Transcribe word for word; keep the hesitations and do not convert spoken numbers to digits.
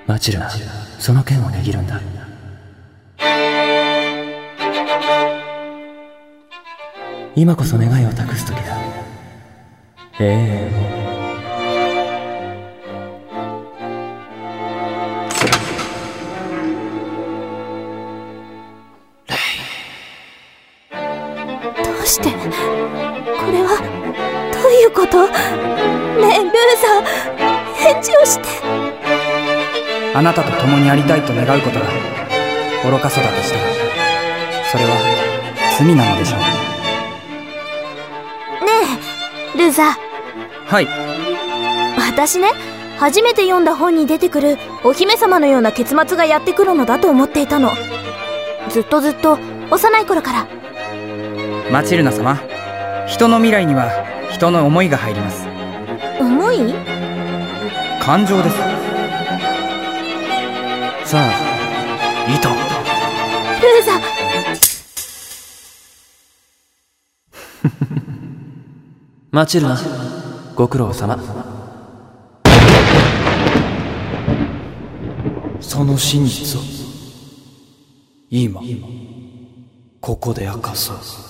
マチルナ、その剣を握るんだ。今こそ願いを託す時だ。永遠を。 どうして？これはどういうこと？ねえルーザー、返事をして。 あなたと共にありたいと願うことが愚かさだとしたら、それは罪なのでしょう。 ねえルーザー。 はい。 私ね、初めて読んだ本に出てくるお姫様のような結末がやってくるのだと思っていたの。ずっとずっと幼い頃から。 マチルナ様、人の未来には人の思いが入ります。 思い？ 感情です。さあ、糸。ルーザマチルナ、ご苦労様。その真実を今ここで明かそう。